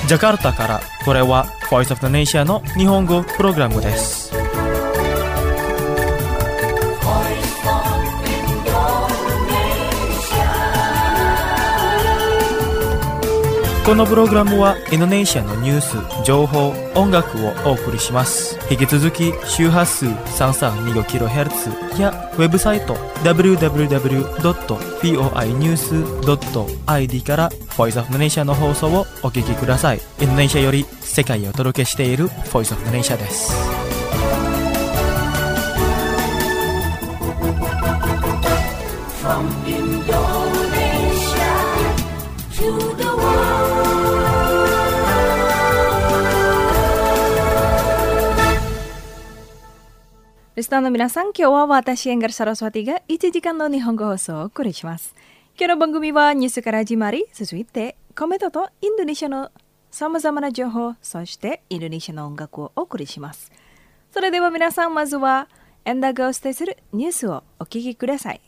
ジャカルタからこれは Voice of the Nation の日本語プログラムです。このプログラムはインドネシアのニュース、情報、音楽をお送りします。引き続き周波数 3325kHz やウェブサイト www.voinews.id から Voice of the Nation の放送をお聞きください。インドネシアより世界をお届けしている Voice of the Nation です。From Indonesia to the world.リスナーの皆さん、今日は私、エンガル・サラスワティが1時間の日本語放送をお送りします。今日の番組はニュースから始まり、続いてコメントとインドネシアのさまざまな情報、そしてインドネシアの音楽をお送りします。それでは皆さん、まずはエンダーがお伝えするニュースをお聞きください。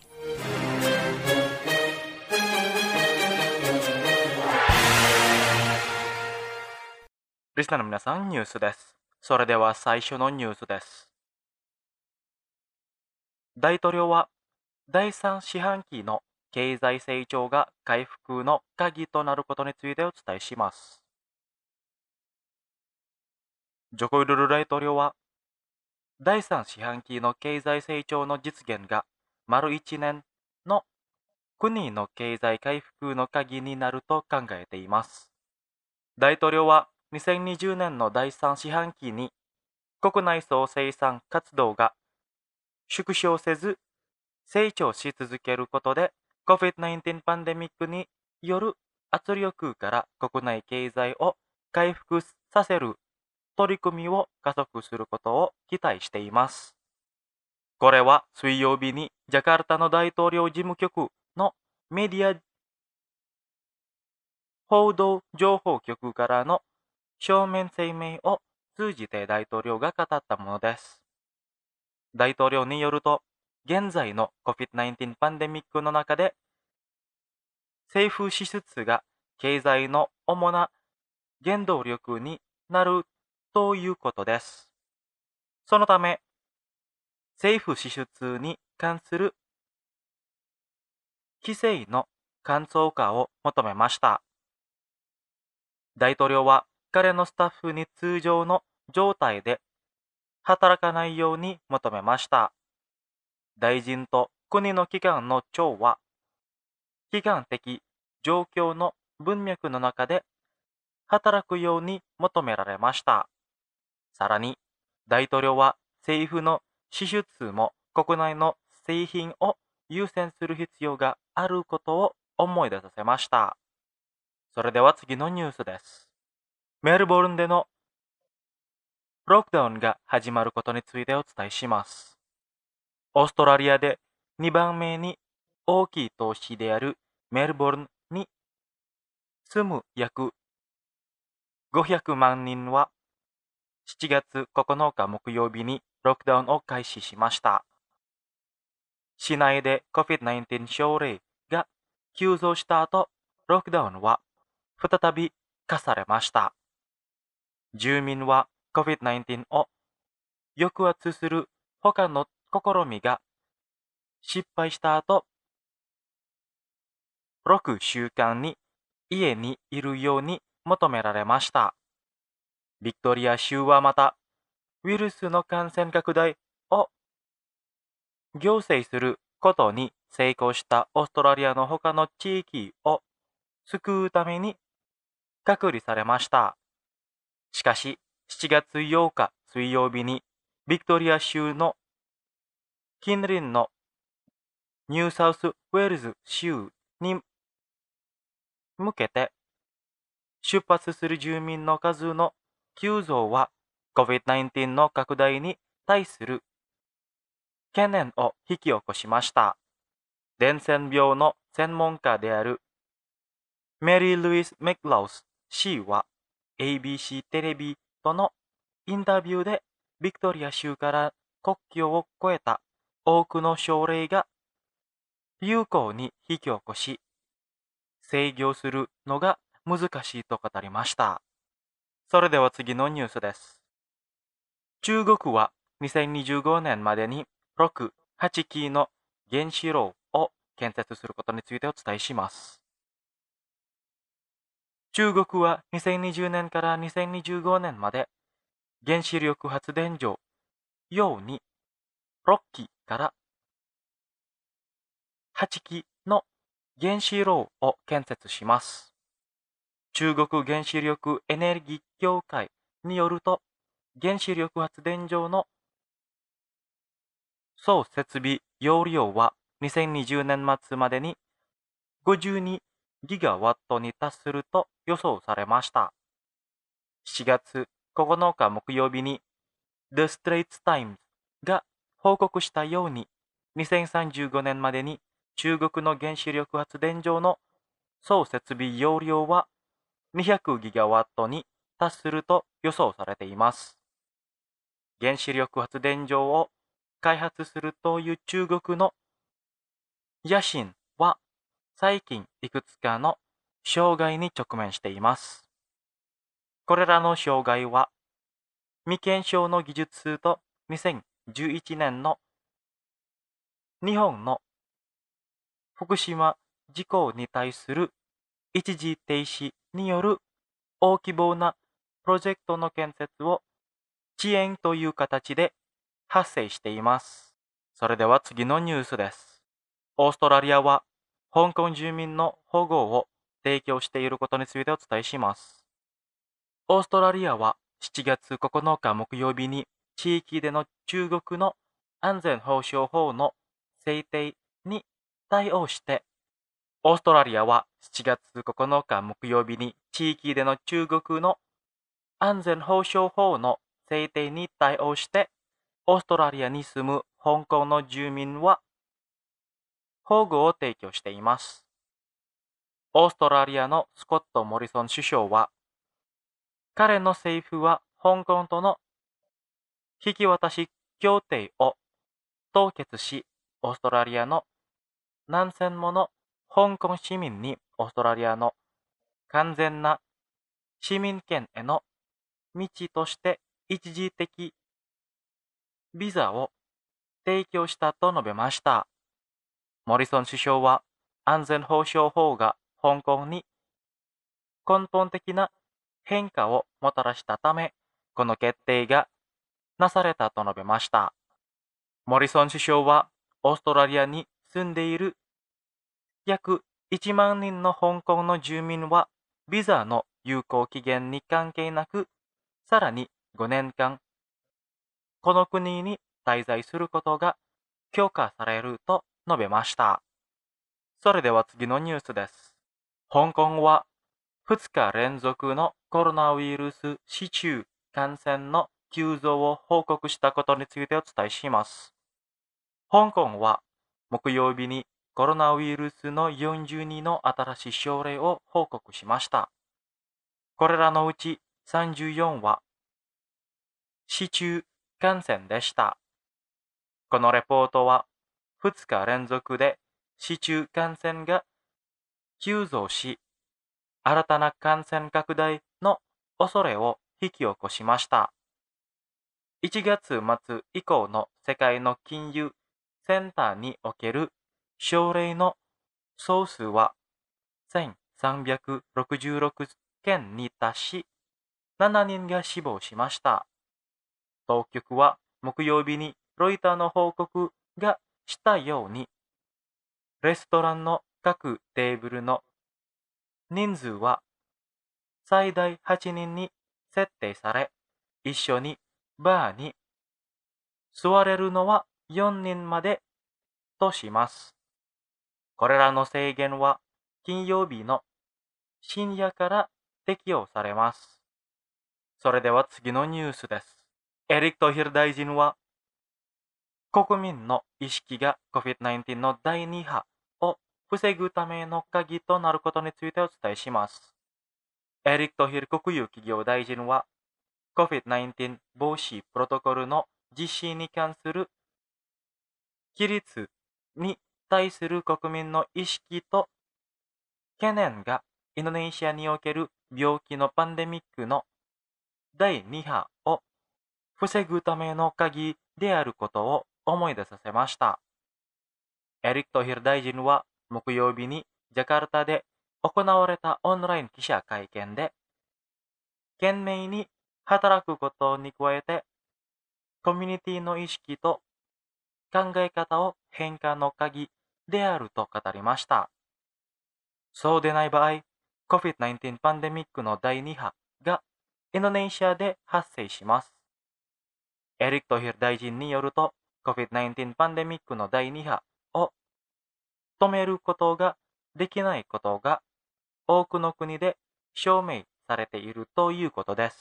リスナーの皆さん、ニュースです。それでは最初のニュースです。大統領は第3四半期の経済成長が回復の鍵となることについてお伝えします。ジョコ・ウィドド大統領は第3四半期の経済成長の実現が丸1年の国の経済回復の鍵になると考えています。大統領は2020年の第3四半期に国内総生産活動が縮小せず成長し続けることで COVID-19 パンデミックによる圧力から国内経済を回復させる取り組みを加速することを期待しています。これは水曜日にジャカルタの大統領事務局のメディア報道情報局からの書面声明を通じて大統領が語ったものです。大統領によると、現在の COVID-19 パンデミックの中で、政府支出が経済の主な原動力になるということです。そのため、政府支出に関する規制の簡素化を求めました。大統領は彼のスタッフに通常の状態で働かないように求めました。大臣と国の機関の長は、機関的状況の文脈の中で働くように求められました。さらに、大統領は政府の支出も国内の製品を優先する必要があることを思い出させました。それでは次のニュースです。メルボルンでのロックダウンが始まることについてお伝えします。オーストラリアで2番目に大きい都市であるメルボルンに住む約500万人は7月9日木曜日にロックダウンを開始しました。市内で COVID-19 症例が急増した後、ロックダウンは再び課されました。住民はCOVID-19 を抑圧する他の試みが失敗した後、6週間に家にいるように求められました。ビクトリア州はまた、ウイルスの感染拡大を行政することに成功したオーストラリアの他の地域を救うために隔離されました。しかし、7月8日水曜日にビクトリア州の近隣のニューサウスウェールズ州に向けて出発する住民の数の急増は COVID-19 の拡大に対する懸念を引き起こしました。伝染病の専門家であるメリー・ルイス・メクラウス氏は ABC テレビとのインタビューでビクトリア州から国境を越えた多くの症例が流行に引き起こし、制御するのが難しいと語りました。 それでは次のニュースです。中国は2025年までに6、8基の原子炉を建設することについてお伝えします。中国は2020年から2025年まで原子力発電所用に6基から8基の原子炉を建設します。中国原子力エネルギー協会によると、原子力発電所の総設備容量は2020年末までに52ギガワットに達すると予想されました。7月9日木曜日に The Straits Times が報告したように、2035年までに中国の原子力発電所の総設備容量は200ギガワットに達すると予想されています。原子力発電所を開発するという中国の野心は最近いくつかの障害に直面しています。これらの障害は未検証の技術と2011年の日本の福島事故に対する一時停止による大規模なプロジェクトの建設を遅延という形で発生しています。それでは次のニュースです。オーストラリアは香港住民の保護を提供していることについてお伝えします。オーストラリアは7月9日木曜日に地域での中国の安全保障法の制定に対応して、オーストラリアは7月9日木曜日に地域での中国の安全保障法の制定に対応して、オーストラリアに住む香港の住民は保護を提供しています。オーストラリアのスコット・モリソン首相は、彼の政府は香港との引き渡し協定を凍結し、オーストラリアの何千もの香港市民にオーストラリアの完全な市民権への道として一時的ビザを提供したと述べました。モリソン首相は安全保障法が香港に根本的な変化をもたらしたため、この決定がなされたと述べました。モリソン首相はオーストラリアに住んでいる約1万人の香港の住民はビザの有効期限に関係なく、さらに5年間、この国に滞在することが許可されると述べました。それでは次のニュースです。香港は2日連続のコロナウイルス市中感染の急増を報告したことについてお伝えします。香港は木曜日にコロナウイルスの42の新しい症例を報告しました。これらのうち34は市中感染でした。このレポートは2日連続で市中感染が急増し、新たな感染拡大の恐れを引き起こしました。1月末以降の世界の金融センターにおける症例の総数は1366件に達し、7人が死亡しました。当局は木曜日にロイターの報告がしたように、レストランの各テーブルの人数は最大8人に設定され、一緒にバーに座れるのは4人までとします。これらの制限は金曜日の深夜から適用されます。それでは次のニュースです。エリック・トヒル大臣は、国民の意識が COVID-19 の第2波を防ぐための鍵となることについてお伝えします。エリック・トヒル国有企業大臣は、COVID-19 防止プロトコルの実施に関する規律に対する国民の意識と懸念がインドネシアにおける病気のパンデミックの第2波を防ぐための鍵であることを思い出させました。エリック・トヒル大臣は木曜日にジャカルタで行われたオンライン記者会見で、懸命に働くことに加えて、コミュニティの意識と考え方を変化の鍵であると語りました。そうでない場合、COVID-19 パンデミックの第2波がインドネシアで発生します。エリック・トヒル大臣によると、COVID-19 パンデミックの第2波を止めることができないことが多くの国で証明されているということです。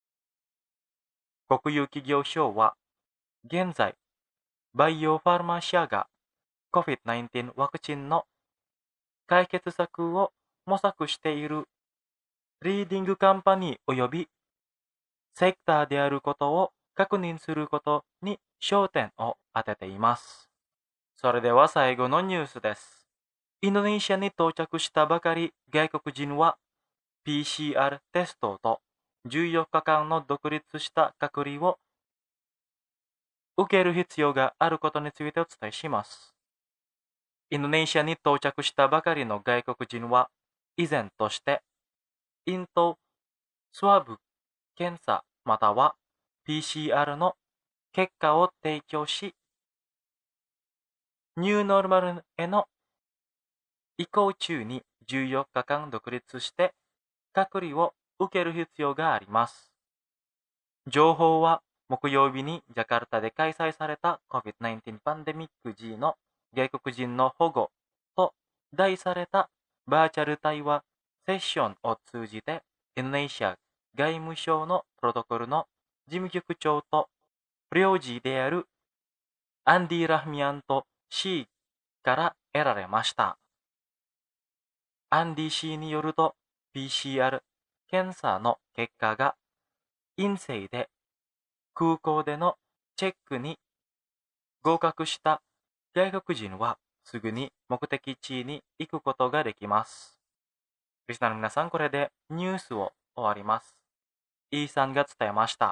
国有企業省は、現在、バイオファーマ社が COVID-19 ワクチンの解決策を模索しているリーディングカンパニー及びセクターであることを確認することに焦点を当てています。それでは最後のニュースです。インドネシアに到着したばかり外国人は PCR テストと14日間の独立した隔離を受ける必要があることについてお伝えします。インドネシアに到着したばかりの外国人は依然として咽頭スワブ検査または PCR の結果を提供し、ニューノーマルへの移行中に14日間独立して隔離を受ける必要があります。情報は木曜日にジャカルタで開催された COVID-19 パンデミック時の外国人の保護と題されたバーチャル対話セッションを通じてインドネシア外務省のプロトコルの事務局長と領事であるアンディ・ラフミアント氏から得られました。アンディ氏によると PCR 検査の結果が陰性で空港でのチェックに合格した外国人はすぐに目的地に行くことができます。リスナーの皆さん、これでニュースを終わります。イーさんが伝えました。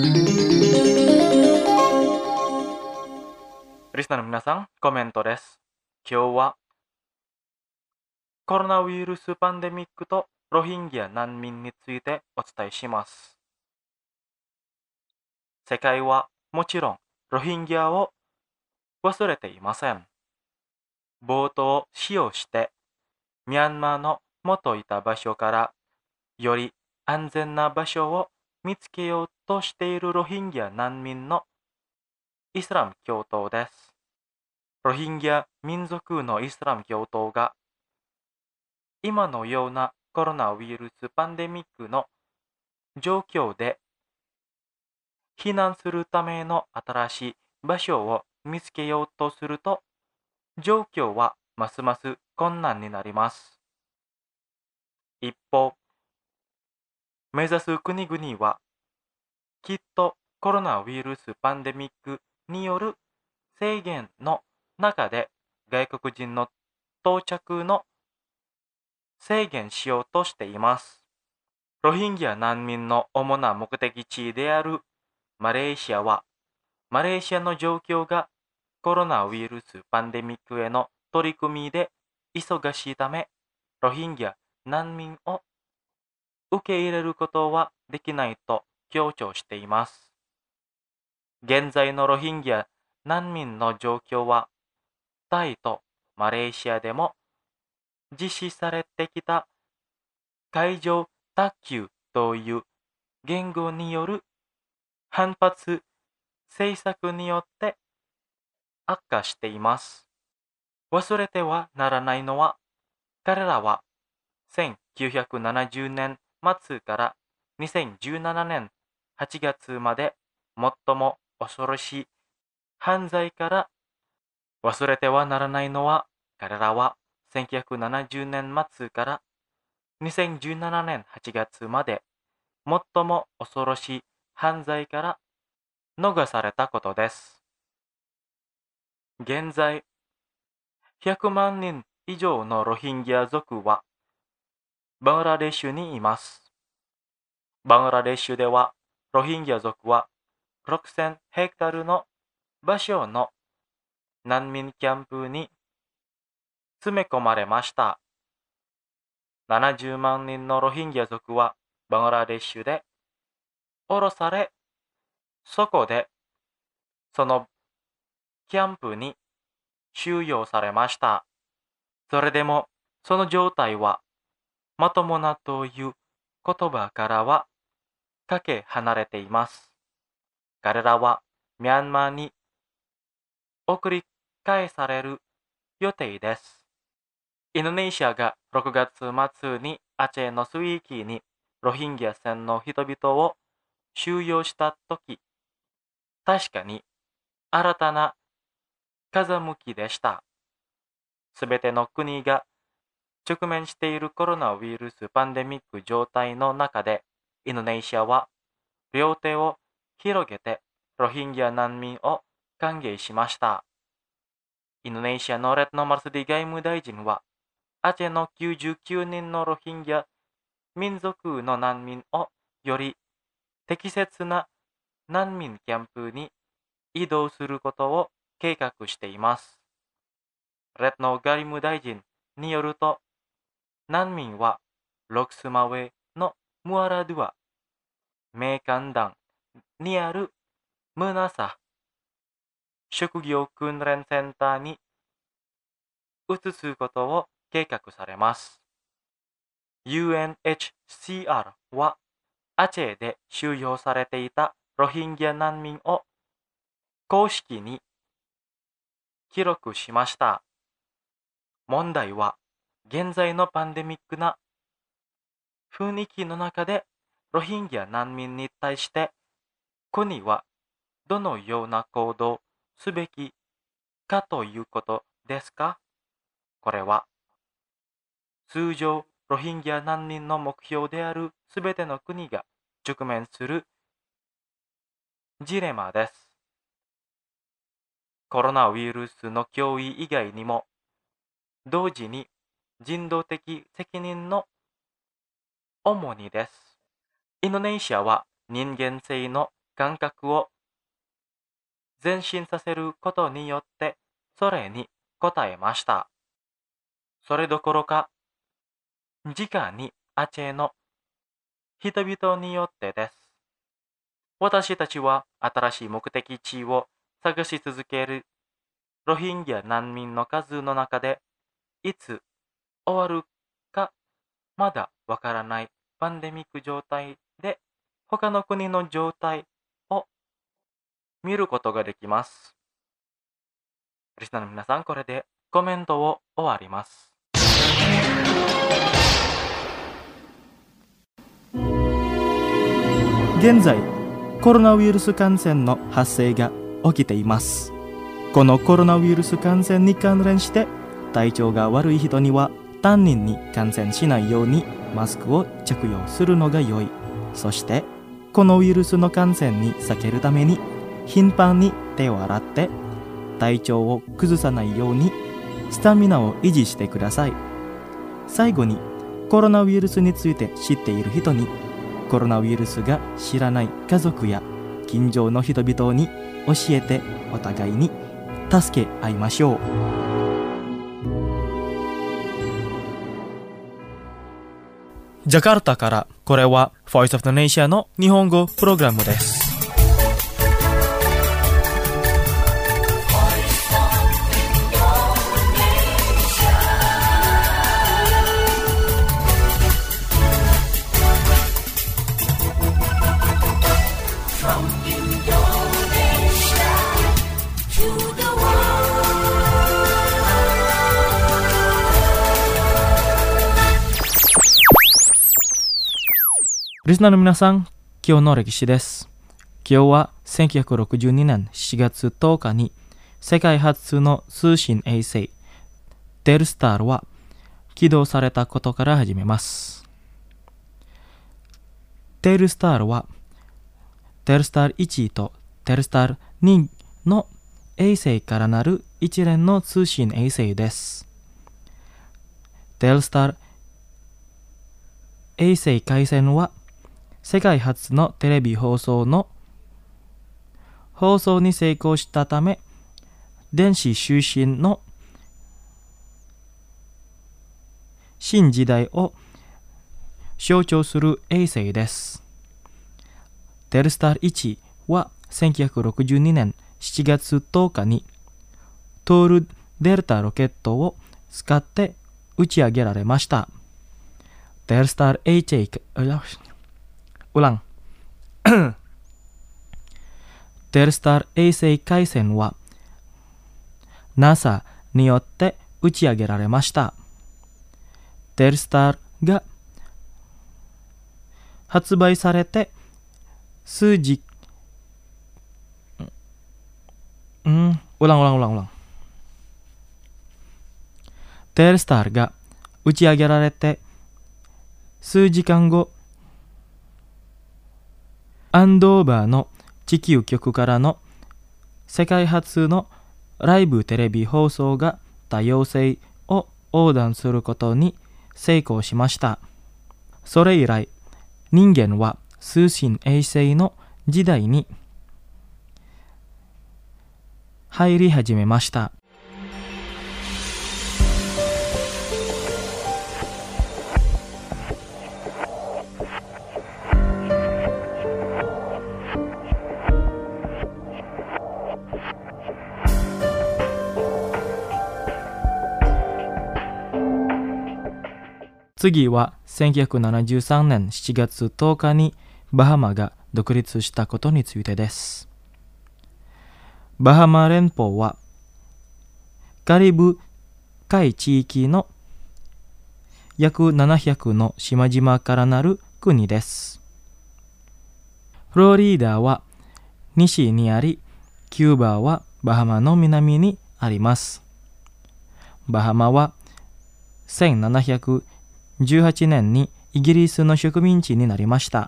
リスナーの皆さん、コメントです。今日はコロナウイルスパンデミックとロヒンギャ難民についてお伝えします。世界はもちろんロヒンギャを忘れていません。ボートを使用してミャンマーの元いた場所からより安全な場所を見つけようとしているロヒンギャ難民のイスラム教徒です。ロヒンギャ民族のイスラム教徒が今のようなコロナウイルスパンデミックの状況で避難するための新しい場所を見つけようとすると状況はますます困難になります。一方、目指す国々はきっとコロナウイルスパンデミックによる制限の中で外国人の到着の制限しようとしています。ロヒンギャ難民の主な目的地であるマレーシアは、マレーシアの状況がコロナウイルスパンデミックへの取り組みで忙しいため、ロヒンギャ難民を受け入れることはできないと強調しています。現在のロヒンギャ難民の状況は、タイとマレーシアでも実施されてきた海上卓球という言語による反発政策によって悪化しています。忘れてはならないのは、彼らは1970年末から2017年8月まで最も恐ろしい犯罪から忘れてはならないのは、彼らは1970年末から2017年8月まで最も恐ろしい犯罪から逃されたことです。現在、100万人以上のロヒンギャ族はバングラデシュにいます。 バングラデシュではロヒンギャ族は6000ヘクタールの場所の難民キャンプに詰め込まれました。70万人のロヒンギャ族はバングラデシュで降ろされ、そこでそのキャンプに収容されました。それでもその状態はまともなという言葉からはかけ離れています。彼らはミャンマーに送り返される予定です。インドネシアが6月末にアチェの水域にロヒンギャ船の人々を収容したとき、確かに新たな風向きでした。すべての国が直面しているコロナウイルスパンデミック状態の中で、インドネシアは両手を広げてロヒンギャ難民を歓迎しました。インドネシアのレッノ・マルスディ外務大臣は、アチェの99人のロヒンギャ民族の難民をより適切な難民キャンプに移動することを計画しています。レッノ外務大臣によると、難民はロクスマウェのムアラドゥア、メーカンダンにあるムナサ職業訓練センターに移すことを計画されます。UNHCR はアチェで収容されていたロヒンギャ難民を公式に記録しました。問題は現在のパンデミックな雰囲気の中でロヒンギャ難民に対して国はどのような行動をすべきかということですか？これは通常ロヒンギャ難民の目標であるすべての国が直面するジレンマです。コロナウイルスの脅威以外にも同時に人道的責任の重荷です。インドネシアは人間性の感覚を前進させることによってそれに応えました。それどころか、直にアチェの人々によってです。私たちは新しい目的地を探し続けるロヒンギャ難民の数の中で、いつ終わるかまだわからないパンデミック状態で他の国の状態を見ることができます。リスナーの皆さん、これでコメントを終わります。 現在、コロナウイルス感染の発生が起きています。このコロナウイルス感染に関連して体調が悪い人には他人に感染しないようにマスクを着用するのが良い。そしてこのウイルスの感染に避けるために頻繁に手を洗って体調を崩さないようにスタミナを維持してください。最後にコロナウイルスについて知っている人に、コロナウイルスが知らない家族や近所の人々に教えて、お互いに助け合いましょう。ジャカルタから、これは Voice of the Nation の日本語プログラムです。リスナーの皆さん、今日の歴史です。今日は1962年7月10日に世界初の通信衛星テルスタールは起動されたことから始めます。テルスタールはテルスタール1とテルスタール2の衛星からなる一連の通信衛星です。テルスタール衛星回線は世界初のテレビ放送に成功したため、電子通信の新時代を象徴する衛星です。テルスター1は1962年7月10日にトールデルタロケットを使って打ち上げられました。テルスター1テルスター衛星回線は NASA によって打ち上げられました。テルスターが発売されて数時テルスターが打ち上げられて数時間後、アンドーバーの地球局からの世界初のライブテレビ放送が多様性を横断することに成功しました。それ以来、人間は通信衛星の時代に入り始めました。次は1973年7月10日にバハマが独立したことについてです。バハマ連邦はカリブ海地域の約700の島々からなる国です。フロリダは西にあり、キューバはバハマの南にあります。バハマは1718年にイギリスの植民地になりました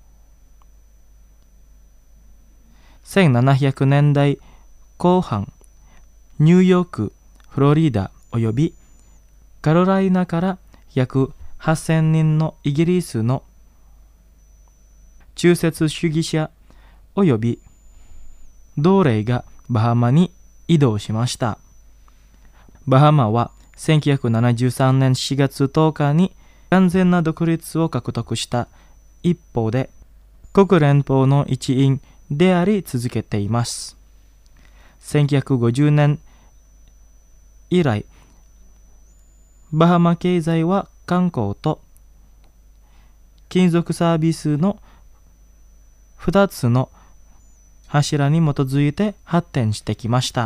。1700年代後半、ニューヨーク、フロリダおよびカロライナから約8000人のイギリスの中絶主義者および奴隷がバハマに移動しました。バハマは1973年4月10日に完全な独立を獲得した一方で、国連邦の一員であり続けています。1950年以来、バハマ経済は観光と金属サービスの2つの柱に基づいて発展してきました。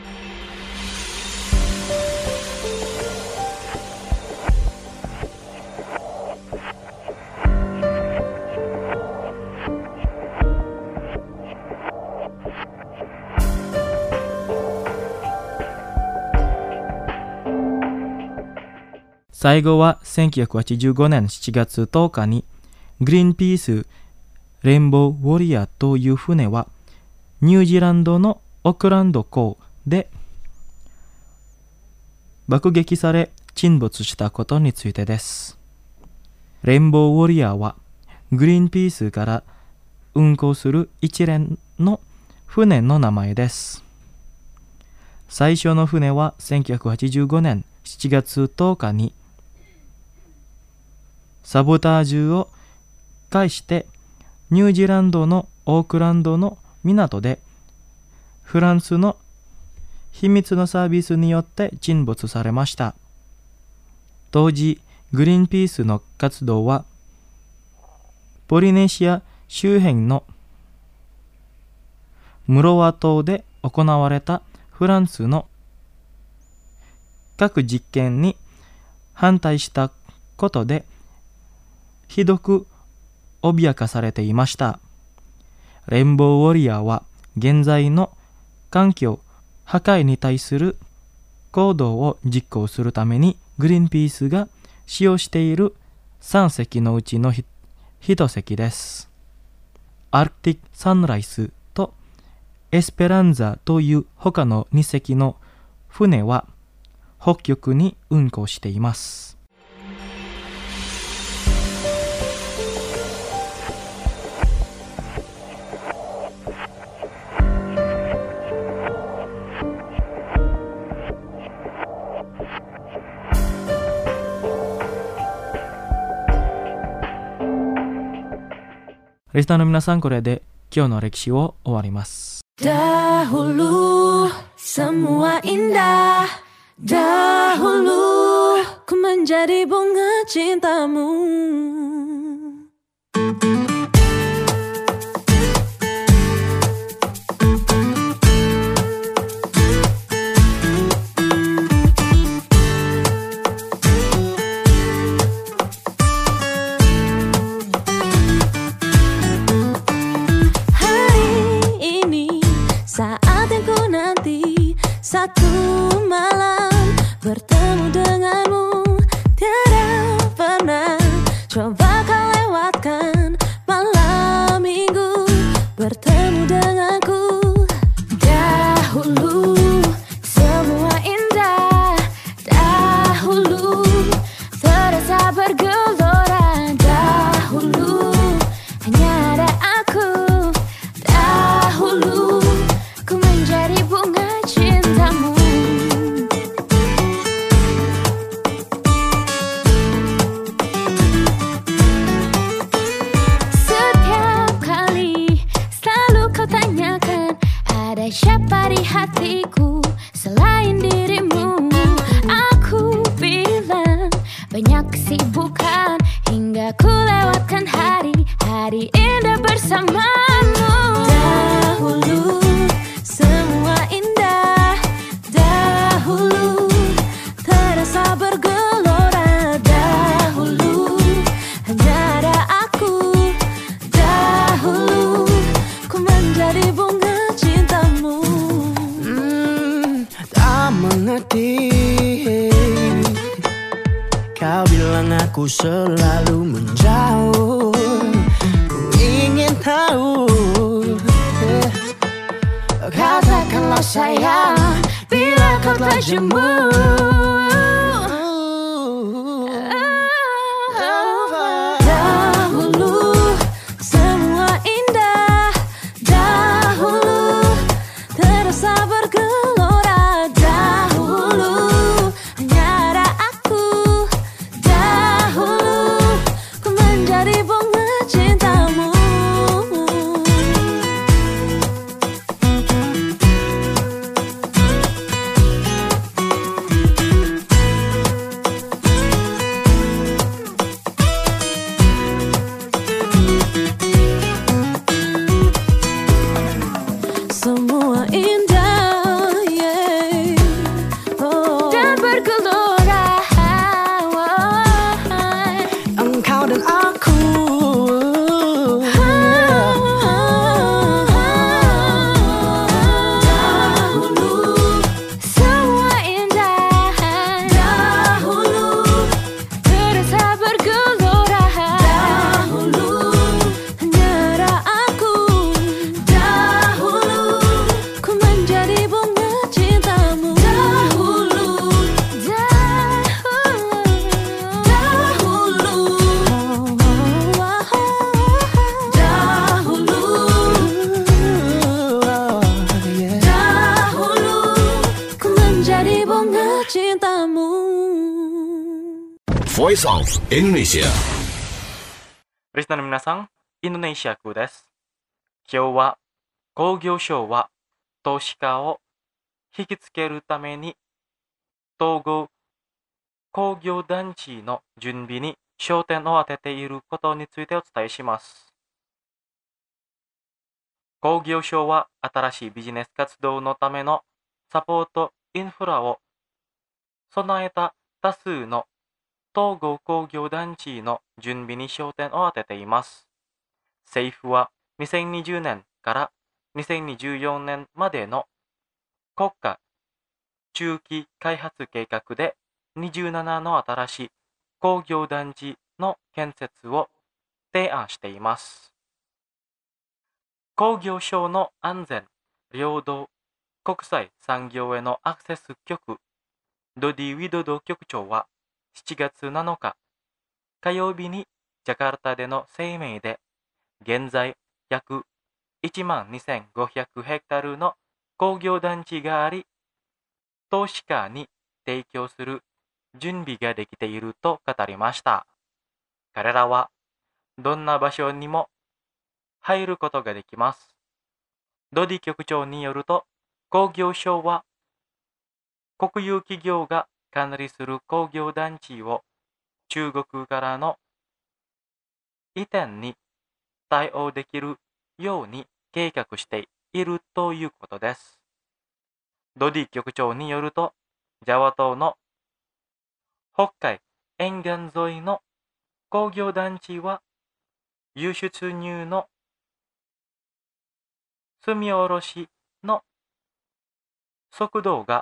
最後は1985年7月10日にグリーンピースレインボーウォリアーという船はニュージーランドのオークランド港で爆撃され沈没したことについてです。レインボーウォリアーはグリーンピースから運航する一連の船の名前です。最初の船は1985年7月10日にサボタージュを介してニュージーランドのオークランドの港でフランスの秘密のサービスによって沈没されました。当時グリーンピースの活動はポリネシア周辺のムロワ島で行われたフランスの核実験に反対したことでひどく脅かされていました。レインボーウォリアーは現在の環境破壊に対する行動を実行するためにグリーンピースが使用している3隻のうちの1隻です。アルティック・サンライスとエスペランザという他の2隻の船は北極に運航しています。 リスナーの皆さん、これで今日の歴史を終わります。 Dahulu semua indah, dahulu ku menjadi bunga cintamu. Satu malam bertemu denganmu, tiada pernah coba kau lewatkan malam minggu bertemu denganku. Dahulu semua indah, dahulu terasa bergelora, dahulu hanya ada aku, dahulu ku menjadi bunga cintamu. Setiap kali selalu kau tanyakan, ada siapa di hatiku selain dirimu. Aku bilang banyak kesibukan hingga ku lewatkan hari-hari indah bersamamu. Dahulu semua indah, dahulu terasa bergelora, dahulu hanya ada aku, dahulu ku menjadi bunga cintamu. Tak mengerti, kau bilang aku selalu menjauh. Ku ingin tahu, Katakanlah sayang, bila kau telah jemu. Dahulu semua indah, dahulu terasa bergelora, dahulu hanya ada aku, dahulu ku menjadi bunga cintamu. Semua indah, yeah. Oh. Dan bergelora, engkau dan aku. Dahulu semua indah, dahulu terasa bergelora, dahulu hanya ada aku, dahulu ku menjadi bunga cintamu. Dahulu, dahulu ku menjadi bunga cintamu. Voice of Indonesia. リスナーの皆さん、インドネシア風です。今日は工業省は投資家を引きつけるために統合工業団地の準備に焦点を当てていることについてお伝えします。工業省は新しいビジネス活動のためのサポートインフラを備えた多数の統合工業団地の準備に焦点を当てています。政府は2020年から2024年までの国家中期開発計画で27の新しい工業団地の建設を提案しています。工業省の安全、領土、国際産業へのアクセス局、ドディ・ウィドド局長は7月7日、火曜日にジャカルタでの声明で、現在約12,500ヘクタールの工業団地があり、投資家に提供する準備ができていると語りました。彼らはどんな場所にも入ることができます。ドディ局長によると、工業省は国有企業が管理する工業団地を中国からの移転に対応できるように計画しているということです。ドディ局長によると、ジャワ島の北海沿岸沿いの工業団地は輸出入の積み下ろしの速度が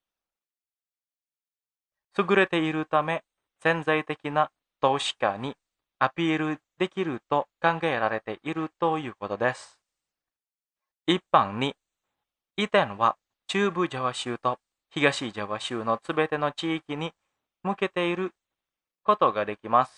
優れているため、潜在的な投資家にアピールできると考えられているということです。一般に、移転は中部ジャワ州と東ジャワ州のすべての地域に向けていることができます。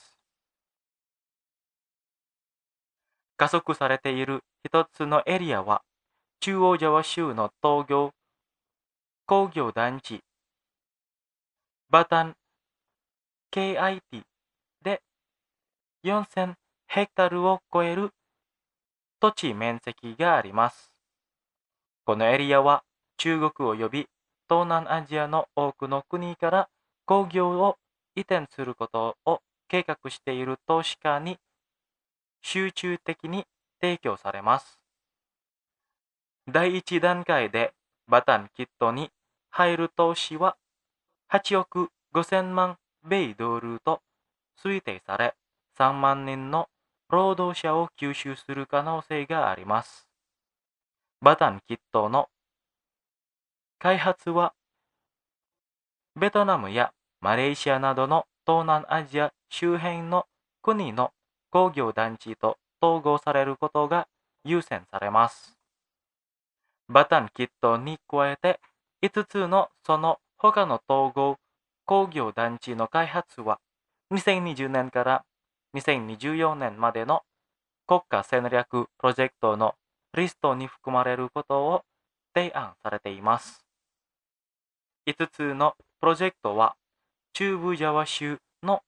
加速されている一つのエリアは、中央ジャワ州の工業団地、バタン KIT で4000ヘクタールを超える土地面積があります。このエリアは中国及び東南アジアの多くの国から工業を移転することを計画している投資家に集中的に提供されます。第一段階でバタンキットに入る投資は8億5000万米ドルと推定され、3万人の労働者を吸収する可能性があります。バタンキットの開発はベトナムやマレーシアなどの東南アジア周辺の国の工業団地と統合されることが優先されます。バタンキットに加えて5つのその他の統合工業団地の開発は2020年から2024年までの国家戦略プロジェクトのリストに含まれることを提案されています。5つのプロジェクトは中部ジャワ州の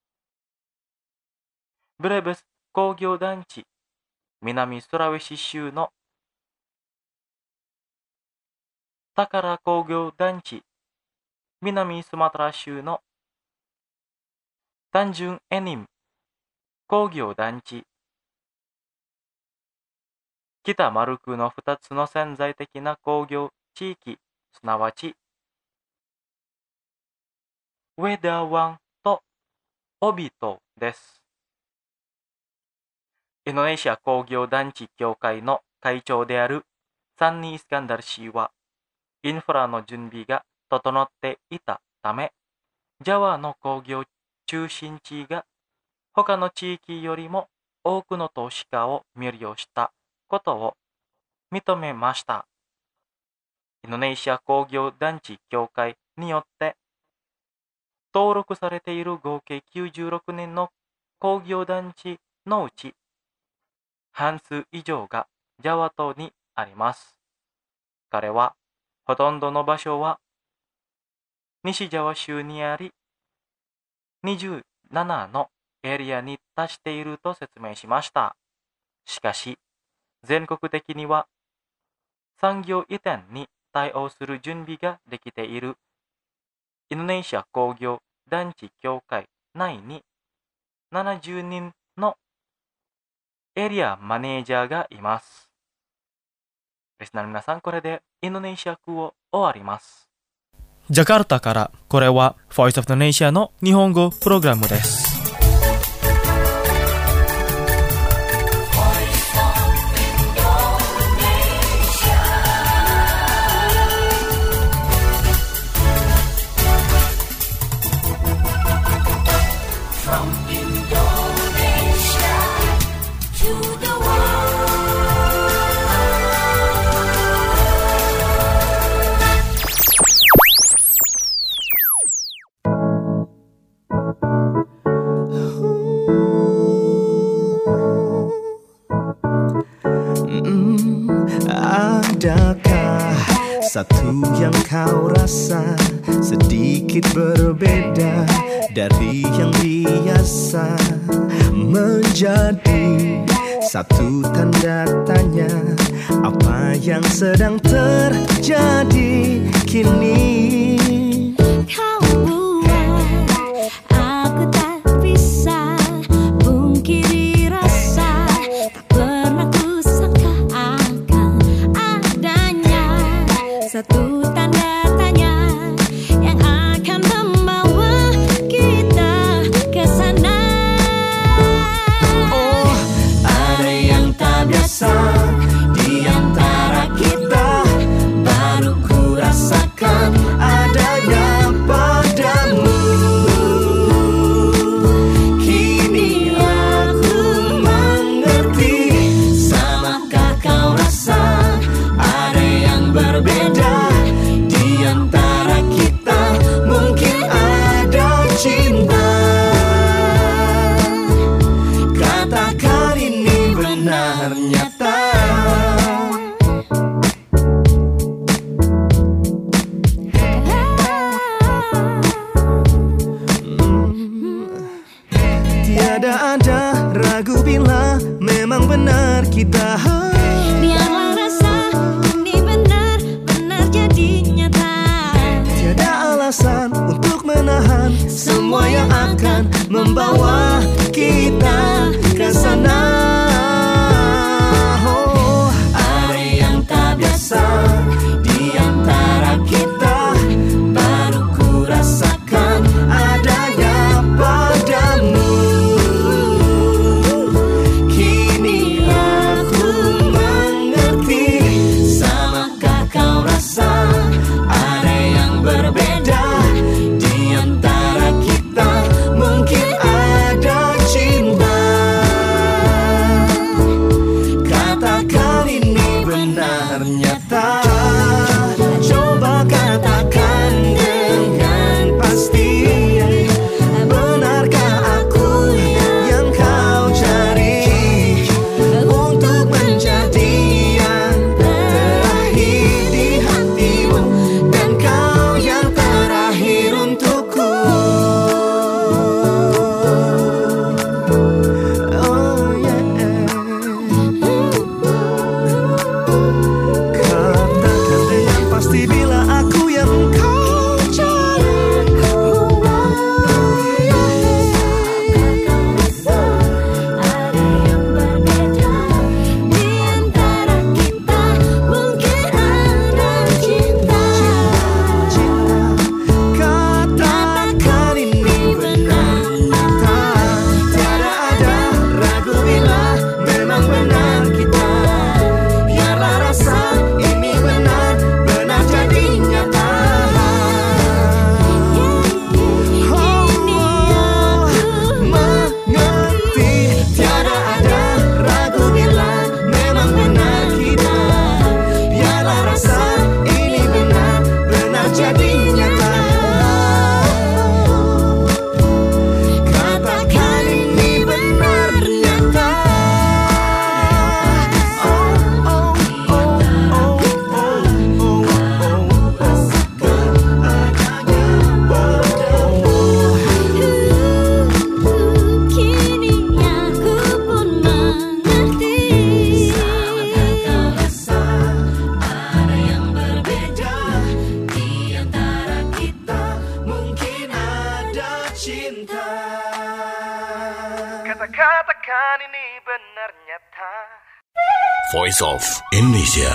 ブレベス工業団地、南スラウェシ州のタカラ工業団地、南スマトラ州のタンジュンエニム工業団地、北マルクの2つの潜在的な工業地域、すなわちウェダーワンとオビトです。インドネシア工業団地協会の会長であるサンニー・イスカンダル氏は、インフラの準備が整っていたため、ジャワの工業中心地が他の地域よりも多くの投資家を魅了したことを認めました。インドネシア工業団地協会によって登録されている合計96人の工業団地のうち半数以上がジャワ島にあります。彼はほとんどの場所は西ジャワ州にあり、27のエリアに達していると説明しました。しかし、全国的には産業移転に対応する準備ができているインドネシア工業団地協会内に70人のエリアマネージャーがいます。リスナーの皆さん、これでインドネシア語を終わります。 ジャカルタからこれは Voice of the Nation の日本語プログラムです。 Adakah satu yang kau rasa sedikit berbeda dari yang biasa, menjadi satu tanda tanya. Apa yang sedang terjadi kini? Kau buat aku tak bisa pungkiri rasa tak pernah kusangka akan adanya satu tanda tanya yang akan membawa kita ke sana. Oh, ada yang tak biasa di antara kita, baru ku rasakan adanya padamu. Kini aku mengerti, samakah kau rasa ada yang berbeda di antara kita? Mungkin ada cinta. Katakan ini benar nyata. Tiada ada ragu bila memang benar kita. Biarlah rasa ini benar-benar jadi nyata. Tiada alasan untuk menahan semua yang akan membawa kita ke sana. Oh, ada yang tak biasa di antara kita, baru ku rasakan adanya padamu. Kini aku mengerti, samakah kau rasa ada yang berbeda di antara kita? Mungkin ada cinta. Katakan ini benar nyata. Coba katakan dengan pasti, benarkah aku yang kau cari untuk menjadi yang terakhir di hatimu, dan kau yang terakhir untukku. Oh yeah. Katakan dengan pasti bila aku yang kau cari. Ada yang berbeda di antara kita, mungkin ada cinta. Katakan ini benar nyata. Tiada ada ragu bila memang benar kita. Biarlah rasa ini benar-benar jadi nyata. Mengerti, tiada ada ragu bila memang benar kita. Biarlah rasa ini benar-benar jadi nyata. Katakan ini benar nyata. Kini aku pun mengerti. Kau rasa ada yang berbeda di antara kita, mungkin ada cinta. Katakan ini benar nyata. Voice of Indonesia.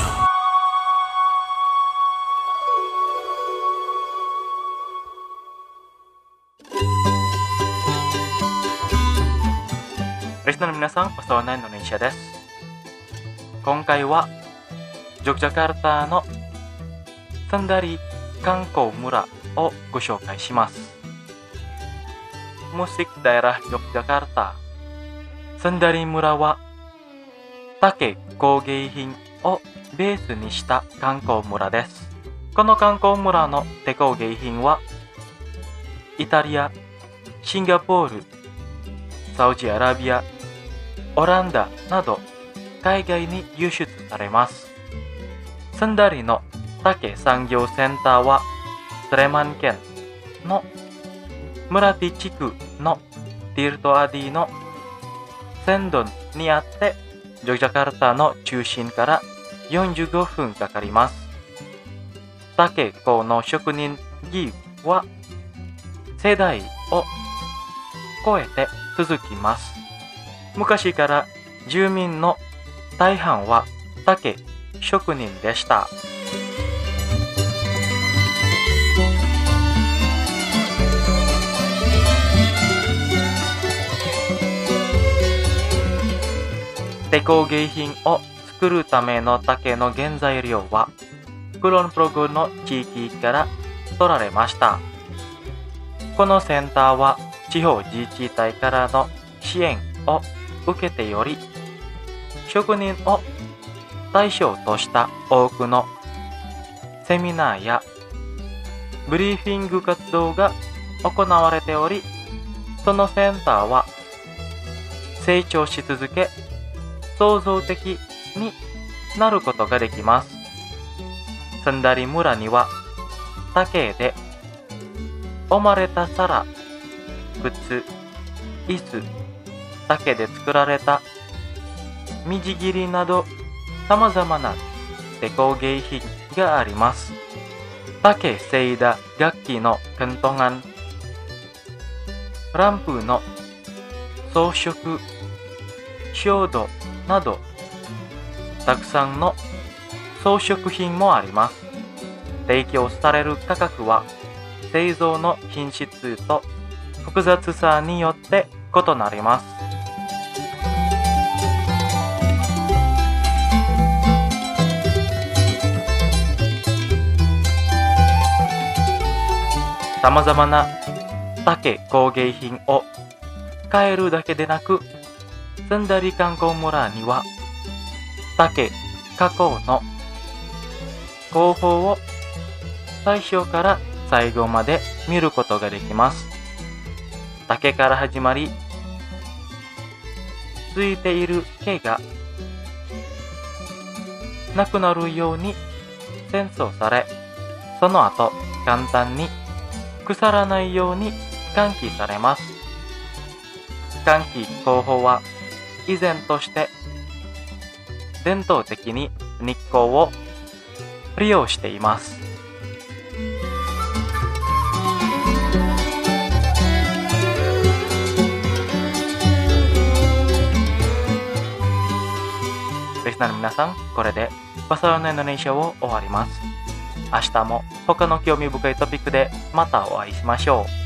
Listener minasan, Pesona Indonesia desu. 今回はジョグジャカルタのサンダリ観光村をご紹介します。Musik daerah Yogyakarta. Sendari Mura wa take kougei hinをベースにした観光村です。この観光村の手工芸品はイタリア、シンガポール、サウジアラビア、オランダなど海外に輸出されます。スンダリの竹産業センターはスレマン県の村地地区のティルトアディのセンドンにあってジョグジャカルタの中心から45分かかります。竹工の職人技は世代を超えて続きます。昔から住民の大半は竹職人でした。手工芸品を作るための竹の原材料はクロンプログの地域から取られました。このセンターは地方自治体からの支援を受けており、職人を対象とした多くのセミナーやブリーフィング活動が行われており、そのセンターは成長し続け、創造的になることができます。スンダリ村には竹で生まれた皿、靴、椅子、竹で作られたみじ切りなど様々な手工芸品があります。竹製だ楽器のkentongan、ランプの装飾、照度などたくさんの装飾品もあります。提供される価格は製造の品質と複雑さによって異なります。様々な竹工芸品を買えるだけでなく、スンダリ観光村には竹加工の工法を最初から最後まで見ることができます。竹から始まり、ついている毛がなくなるように洗浄され、その後簡単に腐らないように換気されます。換気工法は依然として伝統的に日光を利用しています。リスナーの皆さん、これでバサロのインドネシアを終わります。明日も他の興味深いトピックでまたお会いしましょう。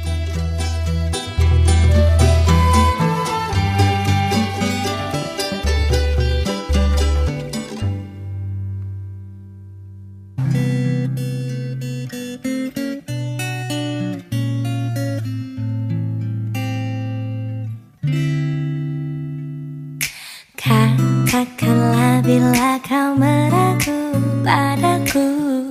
Katakanlah bila kau meragu padaku,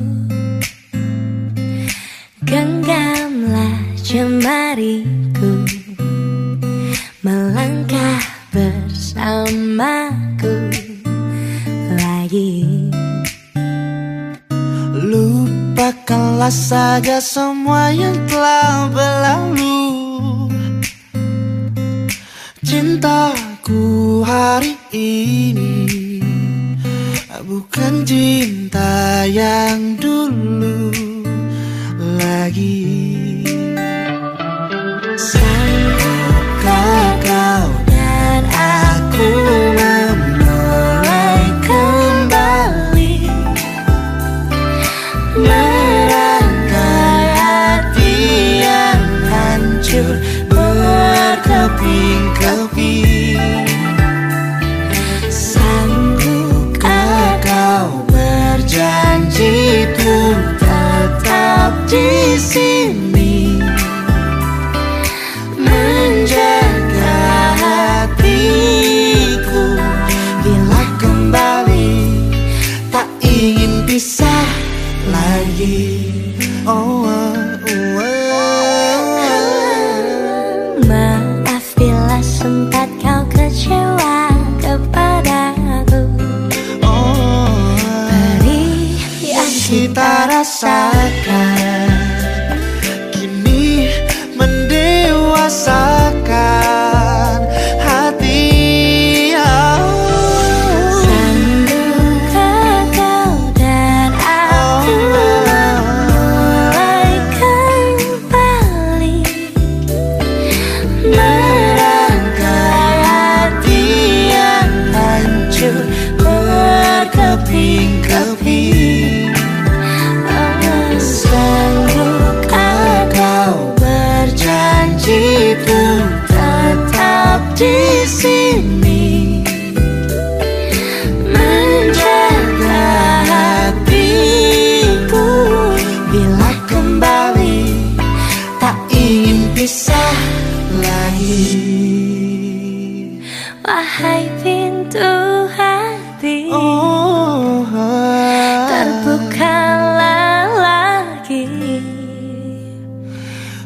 genggamlah jemariku, melangkah bersamaku lagi. Lupakanlah saja semua yang telah berlalu. Cintaku hari ini bukan cinta yang dulu lagi. Sanggupkah kau dan aku memulai kembali, merangkai hati yang hancur berkeping-keping? Sanggupkah kau berjanji untuk tetap di sini, menjaga hatiku bila kembali tak ingin pisah lagi? Oh, Maaf bila sempat kau kecewa kepadaku. Pedih yang kita rasakan kini mendewasakan hati.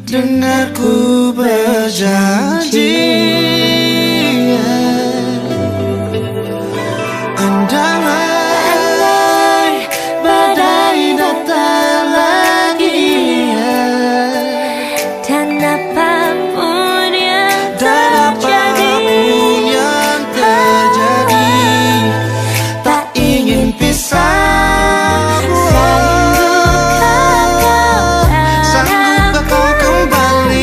dengarku berjanji. Andai badai datang lagi, Dan apapun yang dan apapun yang terjadi, tak ingin pisah. Sanggupkah kau kembali?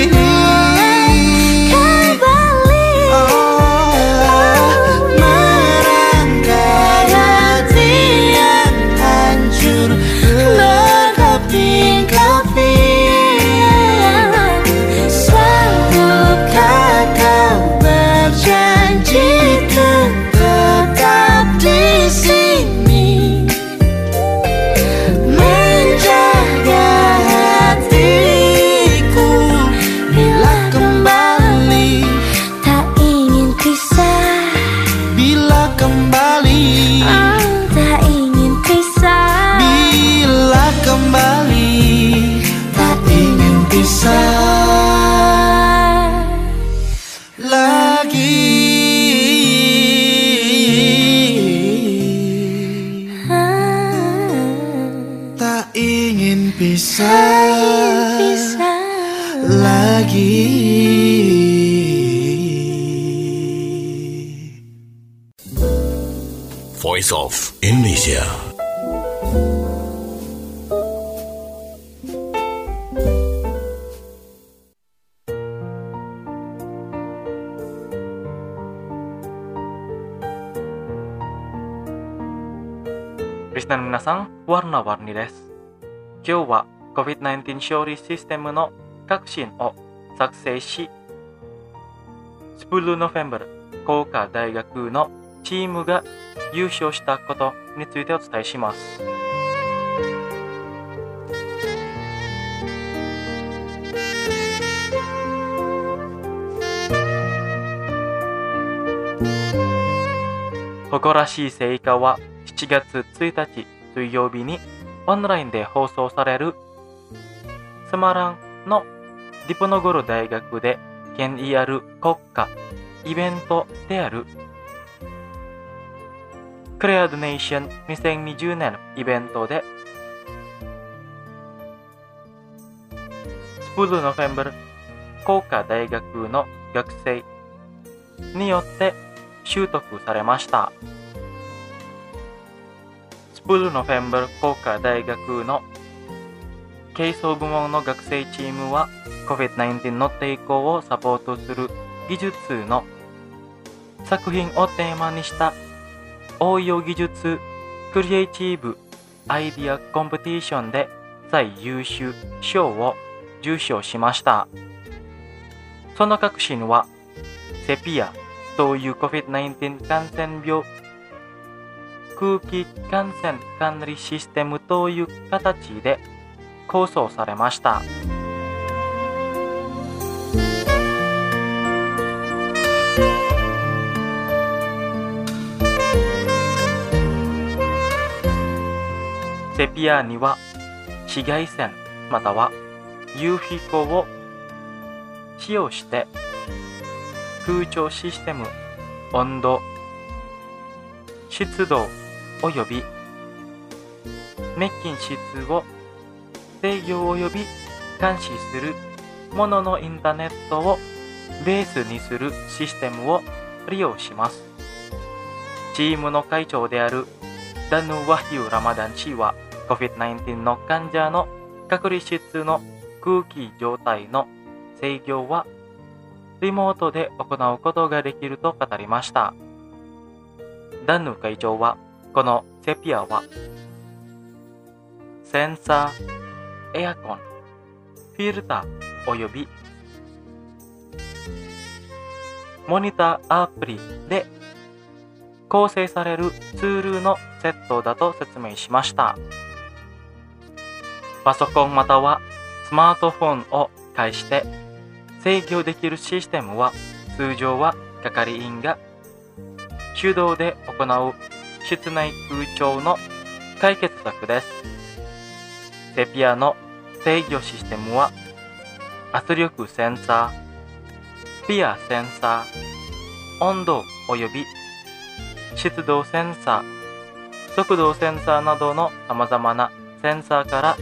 Merangkai hati yang hancur berkeping-keping. Sanggupkah kau berjanji tetap di sini, menjaga hatiku bila kembali, tak ingin pisah, bila kembali, tak ingin pisah. bila kembali, tak ingin pisah lagi. Tak ingin pisah lagi. Voice of Indonesia. Listener の皆さん、warna-warniです。今日は COVID-19 勝利システムの革新を作成し、10 November 工科大学のチームが優勝したことについてお伝えします。誇らしい成果は7月1日水曜日にオンラインで放送されるスマランのディプノゴロ大学で権威ある国家イベントであるクレアドネーション2020年イベントで10 November 工科大学の学生によって習得されました。10 November 工科大学の軽装部門の学生チームは COVID-19 の抵抗をサポートする技術の作品をテーマにした応用技術クリエイティブアイディアコンペティションで最優秀賞を受賞しました。その革新はセピアという COVID-19 感染病空気感染管理システムという形で構想されました。セピアには紫外線または UV 光を使用して空調システム、温度、湿度および滅菌質を制御および監視するもののインターネットをベースにするシステムを利用します。チームの会長であるダヌ・ワヒュ・ラマダン氏は COVID-19 の患者の隔離室の空気状態の制御はリモートで行うことができると語りました。ダヌ会長はこのセピアはセンサー、エアコン、フィルターおよびモニターアプリで構成されるツールのセットだと説明しました。パソコンまたはスマートフォンを介して制御できるシステムは通常は係員が手動で行う室内空調の解決策です。セピアの制御システムは圧力センサー、ピアセンサー、温度および湿度センサー、速度センサーなどの様々なセンサーから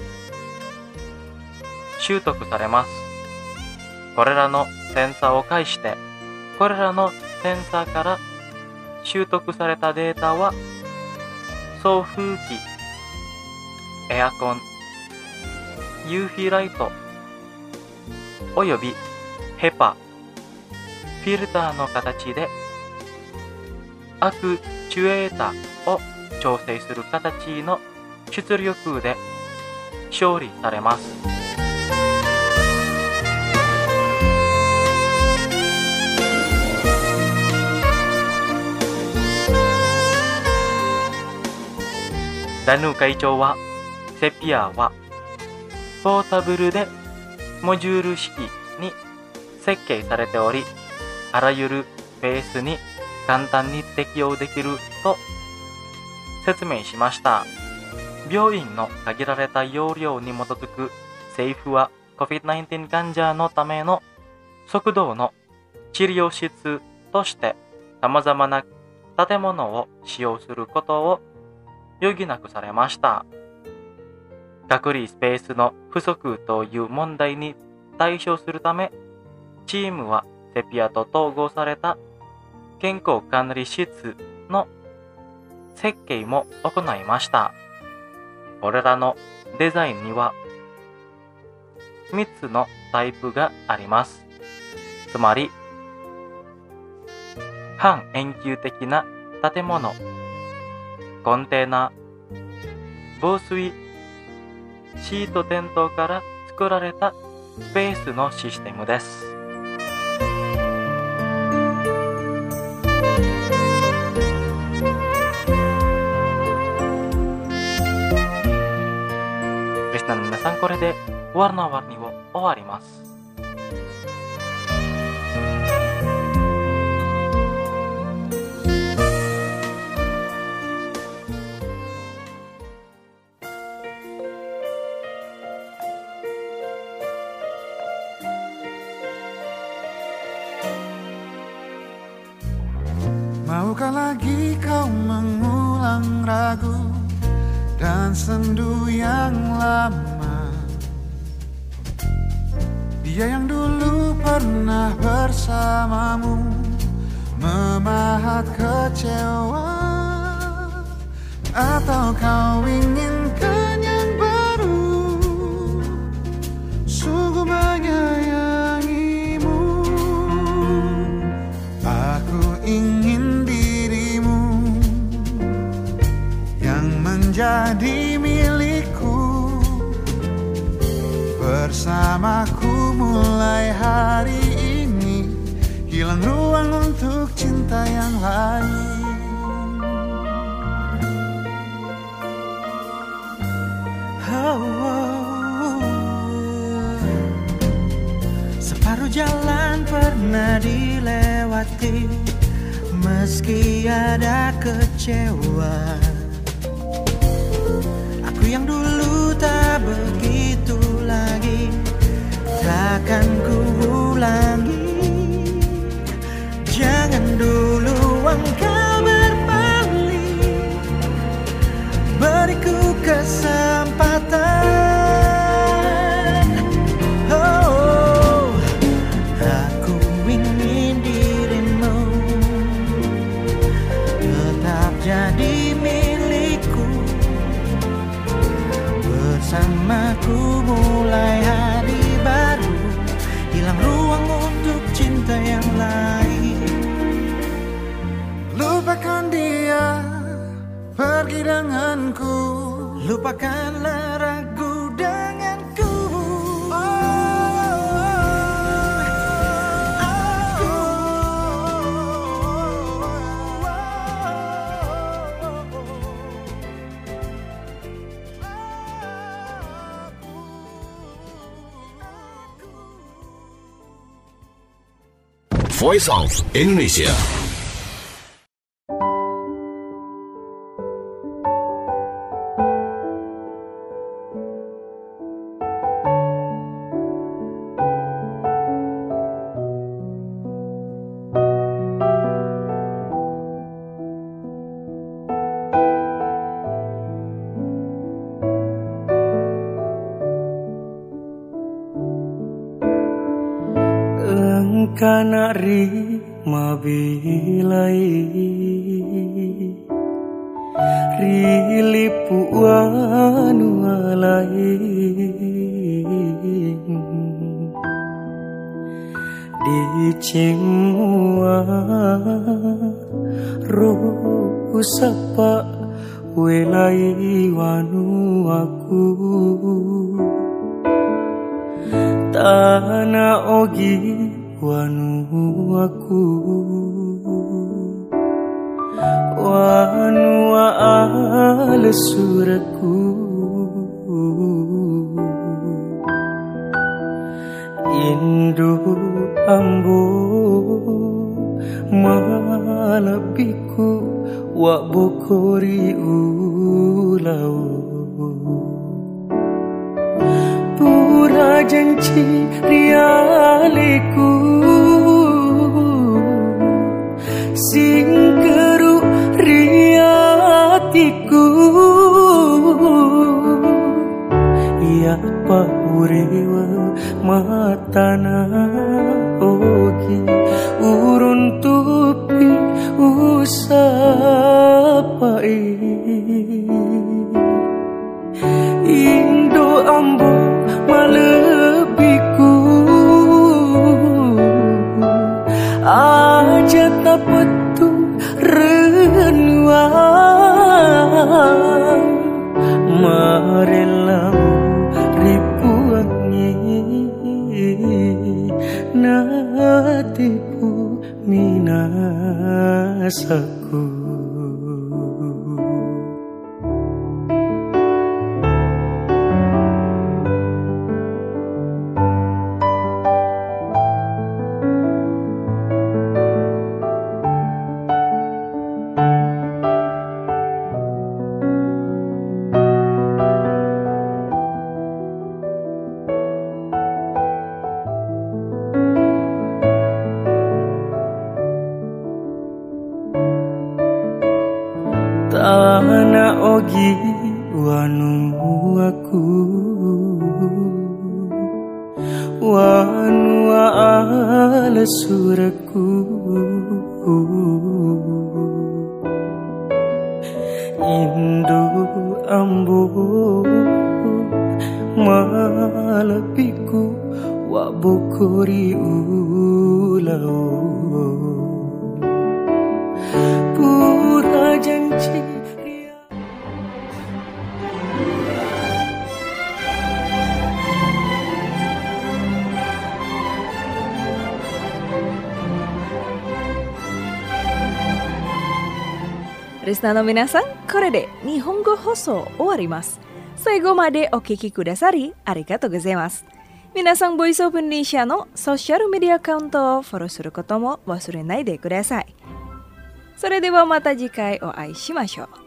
習得されます。これらのセンサーを介して、これらのセンサーから習得されたデータは、送風機、エアコン、UV ライト、およびヘパ、フィルターの形でアクチュエータを調整する形の出力で処理されます。ダヌー会長は、セピアはポータブルでモジュール式に設計されており、あらゆるスペースに簡単に適用できると説明しました。病院の限られた容量に基づく政府は COVID-19 患者のための速度の治療室として様々な建物を使用することを余儀なくされました。隔離スペースの不足という問題に対処するため、チームはセピアと統合された健康管理室の設計も行いました。これらのデザインには3つのタイプがあります。つまり、半永久的な建物、コンテナ、防水シートテントから作られたスペースのシステムです。リスナーの皆さん、これでwarna-warniを終わります。 Maukah lagi kau mengulang ragu dan sendu yang lama? Dia yang dulu pernah bersamamu memahat kecewa. Atau kau inginkan yang baru, sungguh menyayangimu. Aku ingin dirimu yang menjadi milikku, bersamaku mulai hari ini, hilang ruang untuk cinta yang lain. Separuh jalan pernah dilewati, meski ada kecewa. Aku yang dulu tak begitu lagi, takkan ku ulangi. Jangan dulu engkau berbalik, beriku kesempatan. Aku ingin dirimu tetap jadi milikku, bersamaku mulai hari baru, hilang ruang untuk cinta yang lain. Lupakan dia, pergi denganku, lupakanlah ragu denganku. Voice of Indonesia. kana ri mabilai rilipu anu alai di cemua roh sapa welai wanu aku tanah ogi wanu aku wanu ala suraku Indo ambo malapiku wa bokori ulau pura janji rialiku singkeru riatiku ya paurewa matana ogi urun tupi usapai Indo ambo malebiku aja tak betul renuang marelam ribuannya natipu minasaku Tanah ogi wanu aku wanu ala suraku Indo ambo malapiku wa bokori ulau pura janji Risna no minasan, kore de Nihongo Hoso owarimasu. Saigo made o kiki kudasari, arigatou gozaimasu. Minasan Voice of Indonesia no ソーシャルメディアアカウントをフォローすることも忘れないでください。それではまた次回お会いしましょう。